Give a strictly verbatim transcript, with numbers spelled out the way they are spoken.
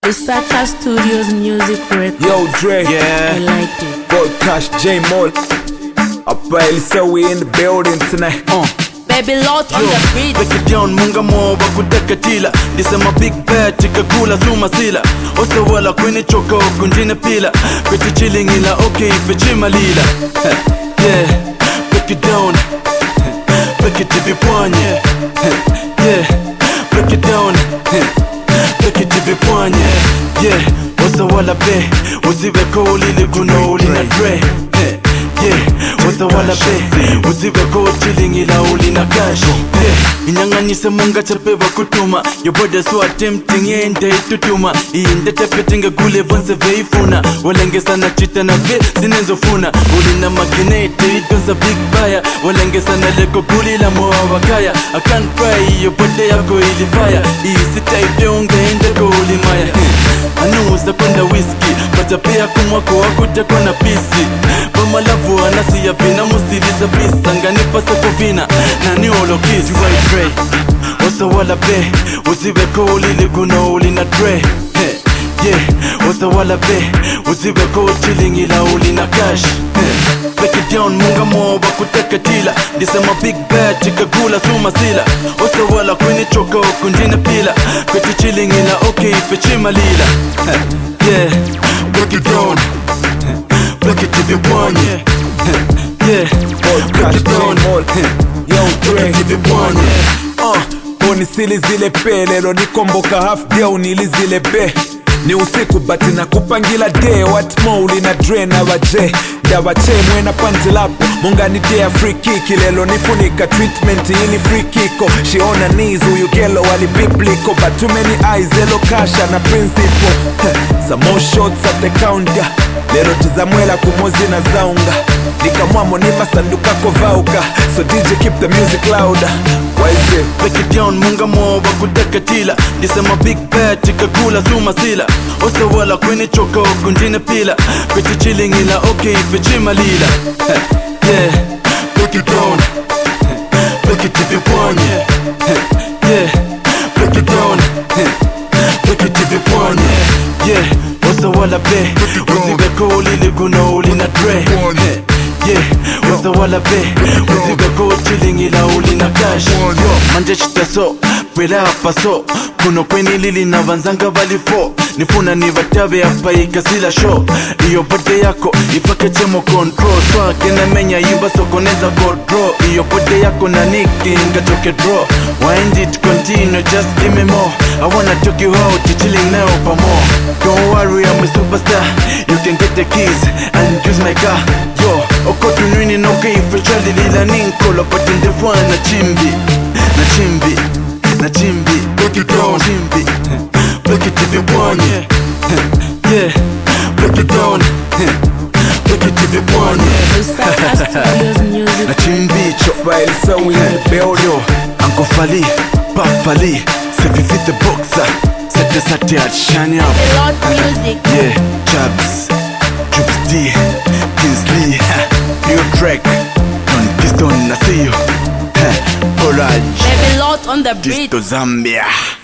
Lusaka Studios Music Record. Yo, Dre, yeah, I like it. Gold Cash, J Mall. Up so we in the building tonight. Uh. Baby lot on the beat. Break it down, munga mo bakutaka tila. This is my big bad, chika kula suma sila. Osa wala kwenye choka kunjine pila. Pretty chilling ila okay fechima lila. Yeah, break it down. Break it hivi pwanye. Yeah, break it down. Break it hivi pwanye. Yeah, osa wala be. Usiwe koli liguno ulina Dre. Yeah, what's the walla be? Usiwe go chilling ila ulina cash. Yeah, inyanganyise munga chapewa kutuma. Your body so tempting yende itutuma. Iinde tepetinga kule vonse veifuna. Walenge sana chita na ve zinenzofuna. Ulina makinete itonza big buyer. Walenge sana leko kulila moa wakaya. I can't cry, your body yako ili fire. Isi type yonga ende ko ulimaya. Anusa konda whiskey, pachapea kumwako wakuja kona pisi. Bama lavu anasi ya vina musiliza pisa. Nganipa sako vina, nani olo kiss. You right Dre, osa wala be. Usiwe ko ulili kuna ulina Dre. Hey, yeah, osa wala be. Usiwe ko chilling ila ulina cash. Hey, break it down munga mo bakutaka tila. This is my big bad chika gula suma sila. Osa wala kwenye choka kunjina pila. Kweti chilling ila okay fechima lila. Hey, yeah, break it down. Break it if you want, yeah. Yeah, break it down. Yo, Dre, if you want, yeah. Uh, Boni sili zile pe, lelo nikomboka half day nili zile be. Ni usiku bati na kupangila day. What more ulina Dre na waje. Dawache mwena panti lapo. Munga ni dea free kick. Lelo nifunika treatment ili free kiko. She on her knees uyu gelo wali bibliko. But too many eyes elo kasha na principle. Some more shots at the counter. Lero tuzamwela kumozi na zaunga. Nikamwamo ni masanduka kovauka. So D J keep the music louder. Why is it? Break it down munga mo bakutaka tila. This is my big bad chika kula suma sila. Osa wala kwenye choka kunjine pila. Kweti chilling ila okay fechima lila. Yeah, break it down. Break it if you want, yeah. Yeah, break it down. Break it if you want, yeah. Yeah, osa wala be. Usiwe ko ulili kuna ulina Dre. Yeah, osa wala be. Usiwe ko chilling ila ulina cash. Yo, manje chita so, pwela hapa so. Kuno kweni lili na vanzanga balifo. Nifuna ni vatabe hapa ikasila show. Iyo bode yako ifake chemo control. So kena menya yimba sokoneza gold bro. Iyo bode yako na niki inga toke draw. Wind it continue, just give me more. I wanna take you out, chilling now pa more. Don't worry, I'm a superstar. You can get the keys and use my car. Yo, oko tunwini noke ifechali lila ninkolo. But in the fun na chimbi, na chimbi, na chimbi. Break it down, chimbi. Break it if you want, yeah. Yeah, break it down. Break it if you want, yeah. Lusaka Studios Music Na chimbi, chop While so we in the building. Uncle Fali, Pap Fali. Sefi fit the boxer. Sete sate at shiny up. Baby lot music. Yeah, Jabs, Jubs D, Kinsley. New track, on Piston, I see you. Courage, Baby lot on the beat. Disto Zambia.